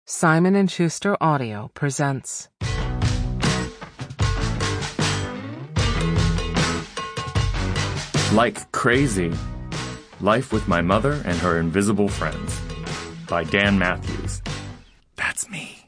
Simon & Schuster Audio presents. Like Crazy, Life with My Mother and Her Invisible Friends by Dan Matthews. That's me.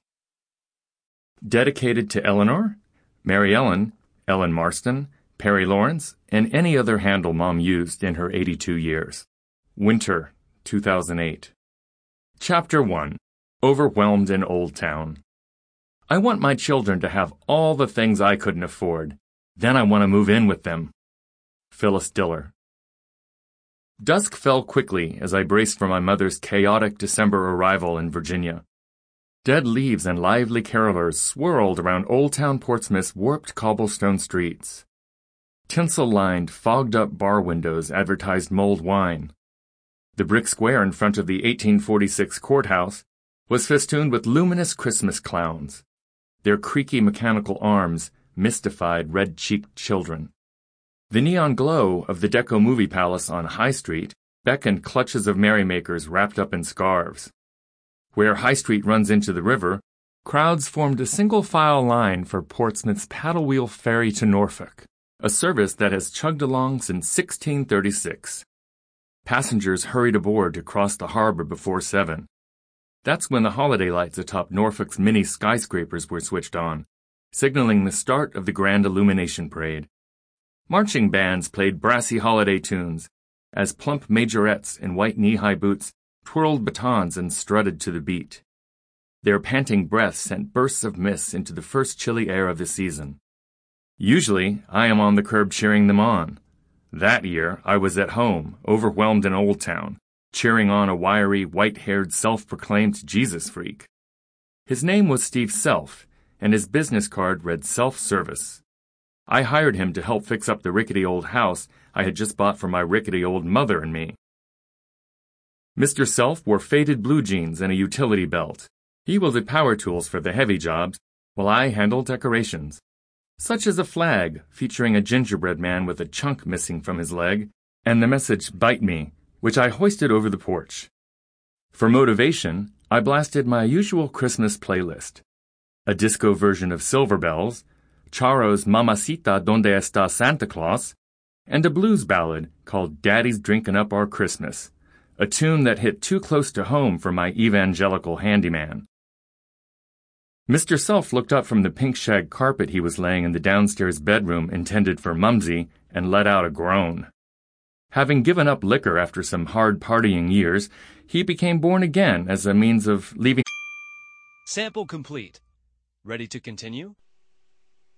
Dedicated to Eleanor, Mary Ellen, Ellen Marston, Perry Lawrence, and any other handle Mom used in her 82 years. Winter, 2008. Chapter 1. Overwhelmed in Old Town. I want my children to have all the things I couldn't afford. Then I want to move in with them. Phyllis Diller. Dusk fell quickly as I braced for my mother's chaotic December arrival in Virginia. Dead leaves and lively carolers swirled around Old Town Portsmouth's warped cobblestone streets. Tinsel-lined, fogged-up bar windows advertised mulled wine. The brick square in front of the 1846 courthouse was festooned with luminous Christmas clowns. Their creaky mechanical arms mystified red-cheeked children. The neon glow of the Deco Movie Palace on High Street beckoned clutches of merrymakers wrapped up in scarves. Where High Street runs into the river, crowds formed a single-file line for Portsmouth's paddle-wheel ferry to Norfolk, a service that has chugged along since 1636. Passengers hurried aboard to cross the harbor before 7. That's when the holiday lights atop Norfolk's many skyscrapers were switched on, signaling the start of the grand illumination parade. Marching bands played brassy holiday tunes as plump majorettes in white knee-high boots twirled batons and strutted to the beat. Their panting breaths sent bursts of mist into the first chilly air of the season. Usually, I am on the curb cheering them on. That year, I was at home, overwhelmed in Old Town, cheering on a wiry, white-haired, self-proclaimed Jesus freak. His name was Steve Self, and his business card read Self-Service. I hired him to help fix up the rickety old house I had just bought for my rickety old mother and me. Mr. Self wore faded blue jeans and a utility belt. He wielded power tools for the heavy jobs, while I handled decorations, such as a flag featuring a gingerbread man with a chunk missing from his leg, and the message "Bite Me," which I hoisted over the porch. For motivation, I blasted my usual Christmas playlist: a disco version of Silver Bells, Charo's Mamacita Donde Está Santa Claus, and a blues ballad called Daddy's Drinkin' Up Our Christmas, a tune that hit too close to home for my evangelical handyman. Mr. Self looked up from the pink shag carpet he was laying in the downstairs bedroom intended for Mumsy and let out a groan. Having given up liquor after some hard partying years, he became born again as a means of leaving. Sample complete. Ready to continue?